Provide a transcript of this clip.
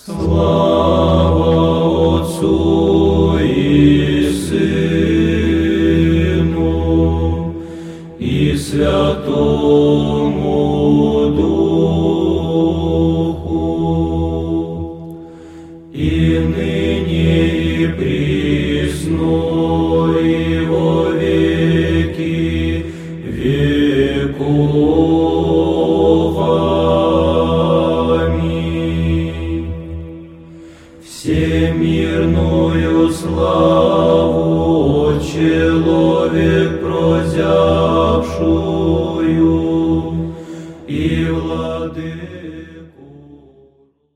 Слава Отцу и Сыну и Святому Духу, и ныне и присно и во веки веков. Аминь. Всемирную славу Отче